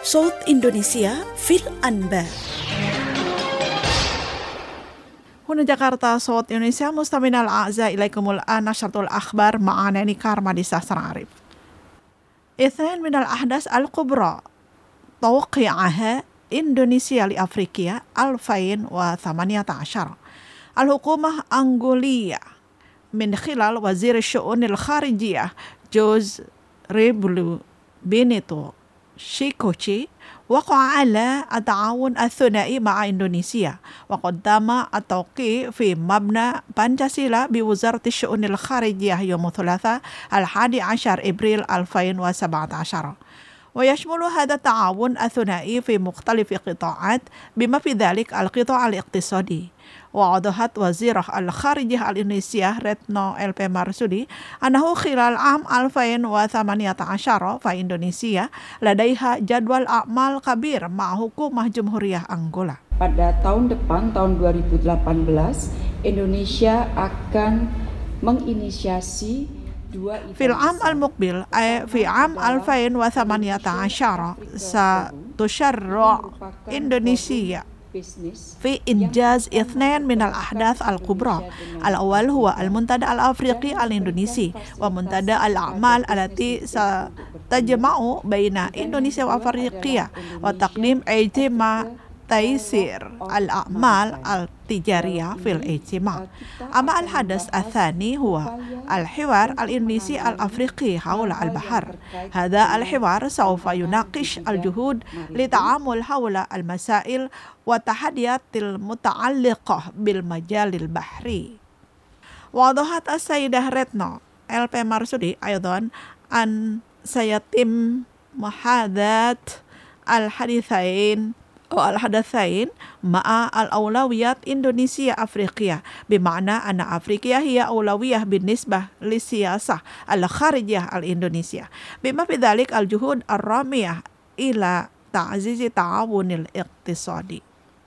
صوت إندونيسيا في الأنباء. هنا جاكرتا صوت إندونيسيا. مستمعينا الأعزاء، إليكم الآن نشرة الأخبار مع ناني كارما دي ساسر عارف. اثنين من الأحداث الكبرى توقعها إندونيسيا لأفريقيا 2018. الحكومة الأنغولية من خلال وزير الشؤون الخارجية جوز ريبلو بينيتو شيكوشي وقع على التعاون الثنائي مع إندونيسيا، وقد تم التوقيع في مبنى بانشاسيلا بوزارة الشؤون الخارجية يوم الثلاثاء 11 إبريل 2017. ويشمل هذا التعاون الثنائي في مختلف قطاعات بما في ذلك القطاع الاقتصادي. وأوضحت وزيرة الخارجية الإندونيسية ريتنو إلبي مارسودي أنه خلال عام 2018 فإندونيسيا لديها جدول أعمال كبير مع حكومة جمهورية أنغولا. Pada tahun depan, tahun 2018, Indonesia akan menginisiasi في العام المقبل أي في عام 2018 ستشرع إندونيسيا في إنجاز اثنين من الأحداث الكبرى. الأول هو المنتدى الأفريقي الإندونيسي ومنتدى الأعمال التي ستجمع بين إندونيسيا وأفريقيا وتقديم اجتماع تيسير الأعمال التجارية في الاجتماع. أما الحدث الثاني هو الحوار الإندونيسي الأفريقي حول البحر. هذا الحوار سوف يناقش الجهود للتعامل حول المسائل والتحديات المتعلقة بالمجال البحري. وأوضحت السيدة ريتنو إلبي مارسودي أيضا أن سيتم محاذاة الحديثين مع الأولويات إندونيسيا أفريقيا، بمعنى أن أفريقيا هي أولوية بالنسبة للسياسة الخارجية الإندونيسية، بما في ذلك الجهود الرامية إلى تعزيز التعاون الاقتصادي.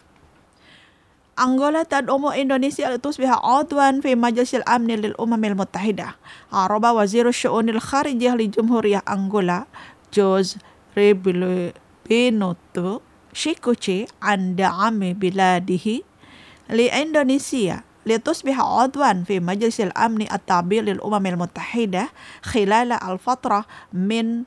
أنغولا تدعم إندونيسيا لتصبح عضوا في مجلس الأمن للأمم المتحدة. أعرب وزير الشؤون الخارجية لجمهورية أنغولا جوز ريبلو بينوتو شيكوشي عن دعم بلاده لإندونيسيا لتصبح عضوا في مجلس الأمن التابع للأمم المتحدة خلال الفترة من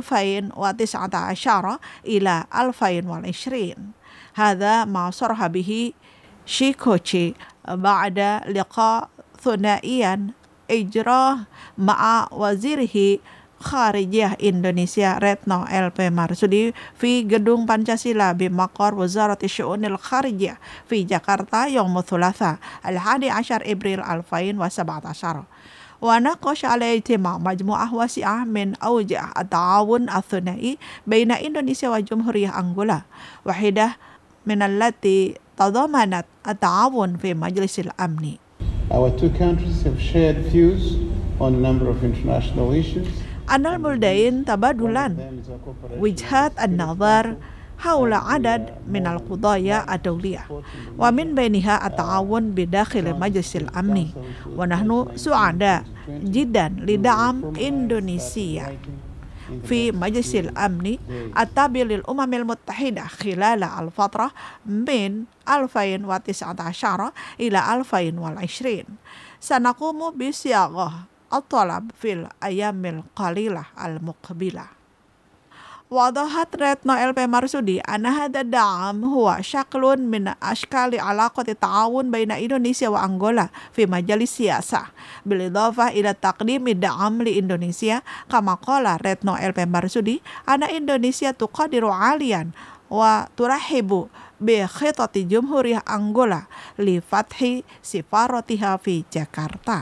2019 إلى 2020. هذا ما صرح به شيكوشي بعد لقاء ثنائيا إجراه مع وزيره خارجية إندونيسيا ريتنو إلبي مارسودي في gedung بانشاسيلا بمقر وزارة الشؤون الخارجية في جاكرتا يوم الثلاثاء 11 إبريل 2017. وناقش على اجتماع مجموعة واسعة من أوجه التعاون الثنائي بين إندونيسيا وجمهورية أنغولا، واحدة من التي تضمنت التعاون في مجلس الأمن. Our two countries have shared views on a number of international issues. أن البلدين تبادلان وجهات النظر حول عدد من القضايا الدولية، ومن بينها التعاون بداخل مجلس الأمن. ونحن سعداء جدا لدعم إندونيسيا في مجلس الأمن التابع للأمم المتحدة خلال الفترة من 2019 إلى 2020. سنقوم بصياغة الطلب في الأيام القليلة المقبلة. وضحت ريتنو إلبي مارسودي أن هذا الدعم هو شكل من أشكال علاقة التعاون بين إندونيسيا وأنغولا في مجال السياسة، بالإضافة إلى تقديم الدعم لإندونيسيا. كما قال ريتنو إلبي مارسودي أن إندونيسيا تقدر عاليا وترحب بخطط جمهورية أنغولا لفتح سفارتها في جاكرتا.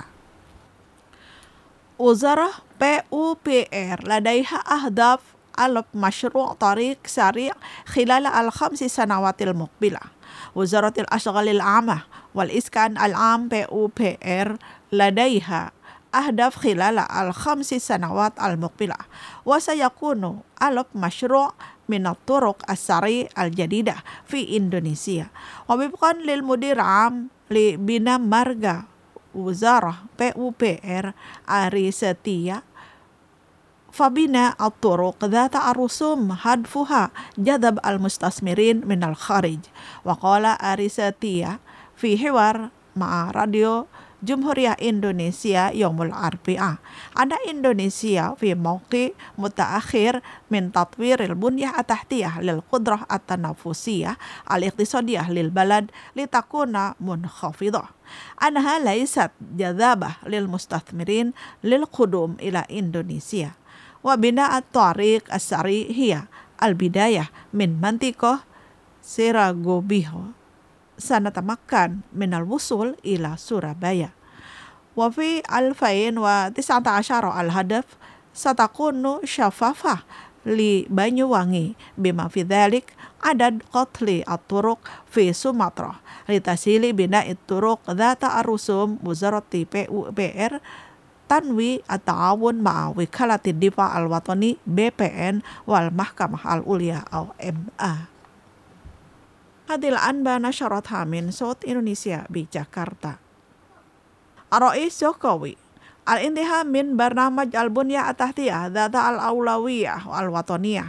وزارة PUPR لديها أهداف مشروع طريق سريع خلال ال5 سنوات المقبلة. وزارة الأشغال العامة والإسكان العام PUPR لديها أهداف خلال ال5 سنوات المقبلة، وسيكون مشروع من الطرق السريع الجديدة في إندونيسيا. ووفقا للمدير عام لبina marga وزارة PUPR Ari Setia فبناء الطرق ذات الرسوم هدفها جذب المستثمرين من الخارج. وقال أريساتية في حوار مع راديو جمهورية إندونيسيا يوم الأربعاء أن إندونيسيا في موقع متأخر من تطوير البنية التحتية للقدرة التنافسية الاقتصادية للبلد لتكون منخفضة، أنها ليست جذابة للمستثمرين للقدوم إلى إندونيسيا. وبناء الطريق السريع هي البداية من منطقة سيراغوبيهو سنتمكن من الوصول إلى سورابايا. وفي 2019 الهدف ستكون شفافة لبانيوانgi بما في ذلك عدد قتل الطرق في سومطرة لتسهيل بناء الطرق ذات الرسوم. وزارة PUPR تنوي التعاون مع وكالة الدفاع الوطني BPN والمحكمة العليا أو MA. Hadil Anba nasyaratha min Sot Indonesia di Jakarta. Ar-Rais Jokowi al-intiha min barnamaj al-bunya at-tahtiyah dhata al-awlawiyah wal-wataniyah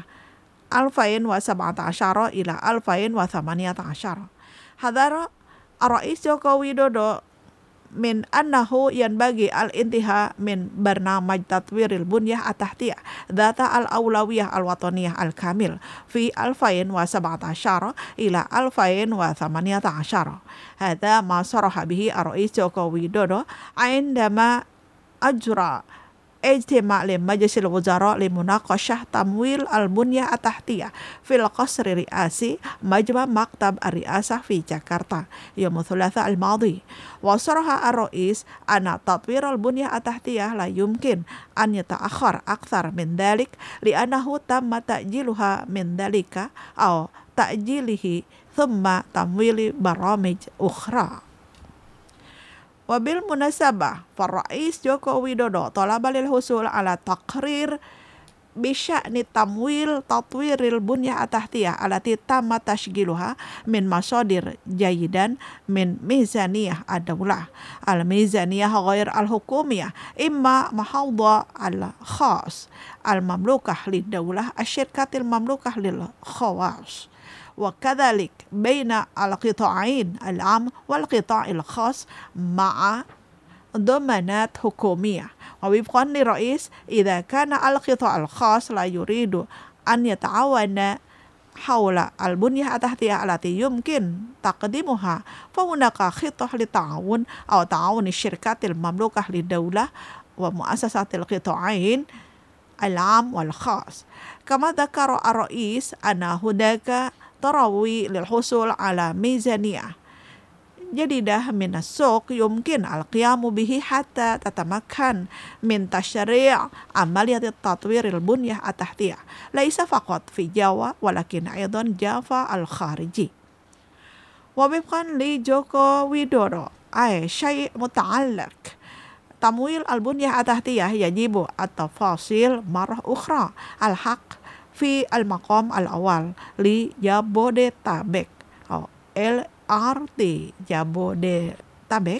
2017 ila 2018. Hadara Ar-Rais Jokowi Dodo min annahu yanbaghi al-intiha min barnamaj tatwiril bunyah at-tahtiyah dhata al-awlawiyah al-wataniyah al-kamil fi 2017 ila 2018. Hadha ma saraha bihi Ar-Rais Jokowi Dodo indama ajra ijtima' li Majlisil Wuzara li munaqashah tamwil al-bunyah at-tahtiyah fil qasri ri'asi majma' maktab ar-ri'asah fi Jakarta yawm thulatha al-madi. Wa saraha ar-Rais anna tatwir al-bunyah at-tahtiyah la yumkin an yata'akhkhar akthar min dhalik li'annahu tamma ta'jiluha min dhalika aw ta'jilihi thumma tamwili baramij ukhra. Wabil munasabah Rais Joko Widodo talaba lil husul ala taqrir bisya'ni tamwil tatwiril bunyah at-tahtiyah alati tamma tashgiluha min masadir jayidan min mizaniyah ad-daulah al-mizaniyah ghair al-hukumiyah imma mahawda al-khas al-mamlukah lid-daulah asyirkatil mamlukah lil khawas. وكذلك بين القطاعين العام والقطاع الخاص مع ضمانات حكومية. ووفقا للرئيس إذا كان القطاع الخاص لا يريد أن يتعاون حول البنية التحتية التي يمكن تقديمها فهناك خطة للتعاون أو تعاون الشركات المملوكة للدولة ومؤسسات القطاعين العام والخاص. كما ذكر الرئيس أن هناك تروي للحصول على ميزانية جديدة من السوق يمكن القيام به حتى تتمكن من تشريع عملية التطوير البنية التحتية ليس فقط في جاوا ولكن أيضا جافا الخارجي. ووفقا لجوكو ويدودو أي شيء متعلق تمويل البنية التحتية يجب التفاصيل مرة أخرى الحق في المقام الأول لجابوديتابek أو LRT Jabodetabek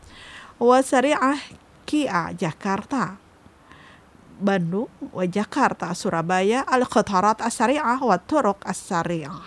وسريعة KIA Jakarta Bandung وجاكرتا Surabaya القطارات السريعة والطرق السريعة.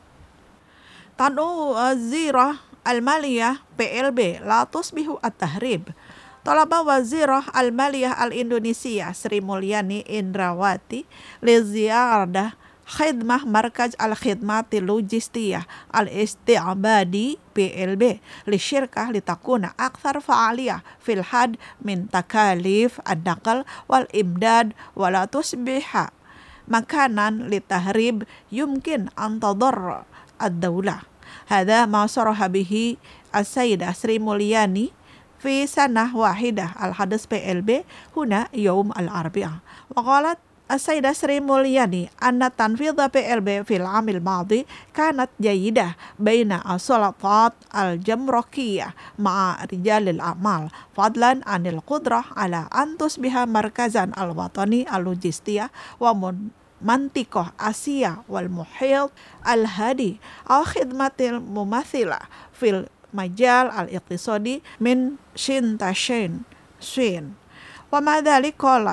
تدعو وزيرة المالية PLB لا تصبح التهريب. Talaba Wazirah Al-Maliyah Al-Indonesia Sri Mulyani Indrawati liziarah khidmah Markaz Al-Khidmati Logistiyah Al-Isti'badi PLB lisyirkah litakuna akthar fa'aliyah fil had min takalif ad-naqal wal imdad wala tusbiha makanan litahrib yumkin an tadarra ad-daulah. Hadha ma saraha bihi as-sayyidah Sri Mulyani في سنة واحدة الحدث PLB هنا يوم الأربعاء. وقالت السيدة سري مولياني أن تنفيذ PLB في العام الماضي كانت جيدة بين السلطات الجمركية مع رجال الأعمال فضلا عن القدرة على أن تصبح مركزا الوطني اللوجستية ومنطقة آسيا والمحيط الهادي أو خدمة مماثلة في majal al-iqtisadi min shin tashin shin. Wa ma dzalik qala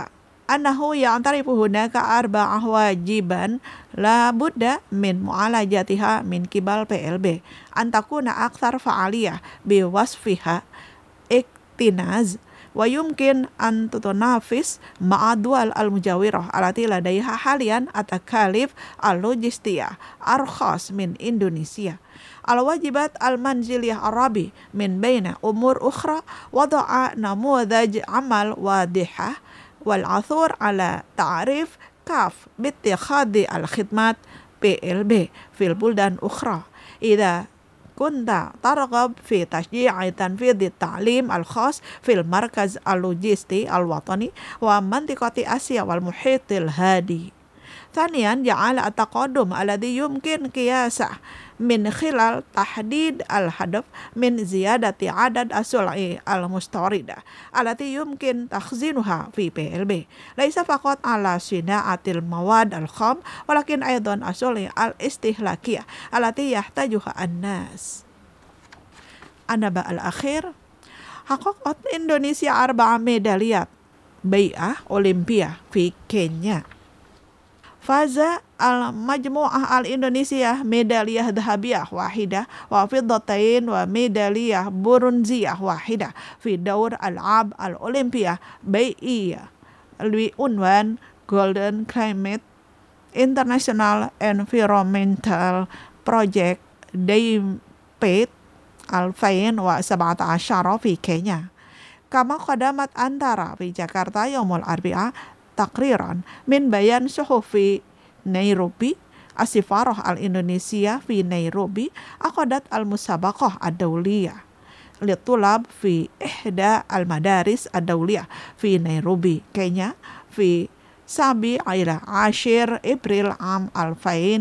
annahu ya'tarifu hunaka arba'ah wajiban la budda min mu'alajatiha min kibal PLB an takuna akthar fa'aliyah bi wasfiha iktinaz wa yumkin an tutunafis ma'adwal al-mujawirah alati ladaiha halian atakalif al-logistiyah arkhas min Indonesia. Al-wajibat al-manziliyah arabi min baina umur ukhra wada'a namudaj amal wadihah wal-athur ala ta'rif kaf bittikhadi al-khidmat PLB fil buldan ukhra. Idha kunta targhab fi tashji'i tanfidhi ta'lim al-khas fil markaz al-logisti al-watani wa mantiqati Asia wal muhitil hadi. Thaniyan ja'ala at-taqaddum alladhi yumkin qiyasah min khilal tahdid al-hadaf min ziyadati adad as-sul'i al-mustarida allati yumkin takhzinuha fi PLB laisa faqat ala sina'atil mawad al-kham walakin aidan as-sul'i al-istihlakiyah allati yahtajuha an-nas. Anaba al-akhir haqqaqat Indonesia 4 medaliyat bai'ah Olimpia fi Kenya. Faza al-majmu'ah al-Indonesia medaliyah dhahabiyah wahidah wa fiddatain wa medaliyah burunziyah wahidah fi daur al-ab al-Olimpia bai'iyah li unwan Golden Climate International Environmental Project DAIPET al-Fain wa 17 fi Kenya. Kama qadamat antara fi Jakarta yaumul arbi'a takriran min bayan suhufi Nairobi asifarah al-Indonesia fi Nairobi aqadat al-musabaqah ad-dawliyah litulab fi ihda al-madaris ad-dawliyah fi Nairobi Kenya fi sabi ila 10 April am 2017.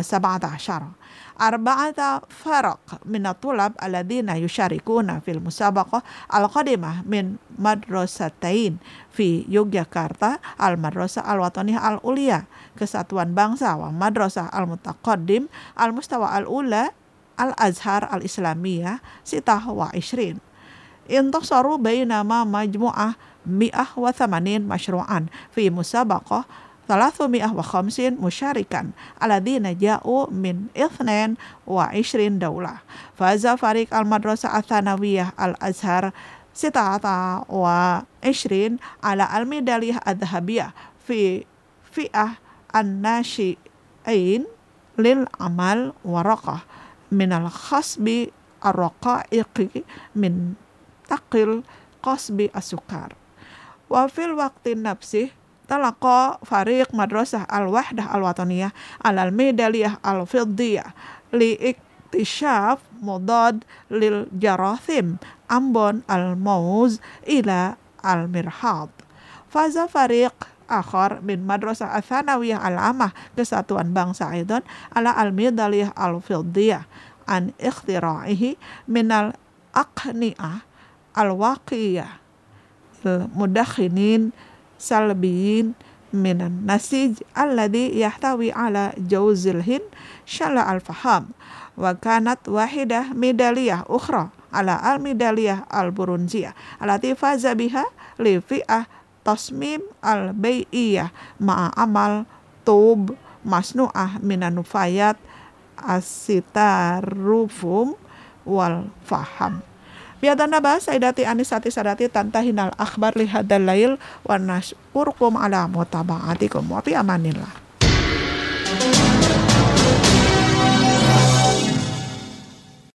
Arba'ata faraq min at-tulab alladhina yusharikuna fil musabaqah al-qadimah min madrasatain fi Yogyakarta al-madrasah al-wataniyah al-ulia Kesatuan Bangsa wa madrasah al-mutaqaddim al-mustawa al-ula al-Azhar al-Islamiyah 26. Intasaru bainama majmu'ah 180 masyru'an fi musabaqah 350 musyarikan alladzina ja'u min 22 daulah. Faza Fariq al-Madrasah al-Thanawiyah al-Azhar 26 ala al-medaliyah adh-dhahabiyah fi fi'ah an-nashi'ain lil amal waraqah min al-khasbi ar-raqa'iqi min taqil qasbi as-sukar. Wa fil waqti nafsih talaqa Fariq Madrasah al-Wahdah al-Wataniyah alal medaliyah al-fiddiyah li iktishaf mudad lil jarathim ambon al-mauz ila al-mirhad. Faza Fariq akhar min Madrasah al-Thanawiyah al-Amah Kesatuan Bangsa aidan ala al-medaliyah al-fiddiyah an ikhtira'ihi min al-aqni'ah al-waqiyah mudakhinin salbiyin minan nasij alladhi yahtawi ala jawzil hin syala al-faham wa kanat wahidah medaliyah ukhra ala al-medaliyah al-burunziyah allati faza biha li fi'ah tasmim al-bai'iyah ma'a amal tub masnu'ah minan nufayat asitarufum wal faham. Biadana ba Saidati Anisati Sadati tantahinal akhbar lihadal lail wa nashkurkum ala mutaba'atikum wa fi amanillah.